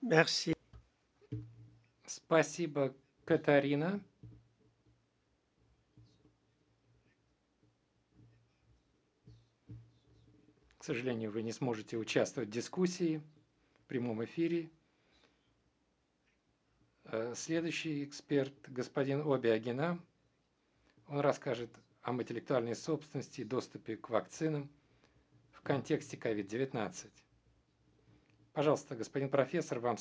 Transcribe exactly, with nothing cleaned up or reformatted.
Merci. Спасибо, Катарина. К сожалению, вы не сможете участвовать в дискуссии в прямом эфире. Следующий эксперт, господин Оби Агина, он расскажет об интеллектуальной собственности и доступе к вакцинам в контексте ковид девятнадцать. Пожалуйста, господин профессор, вам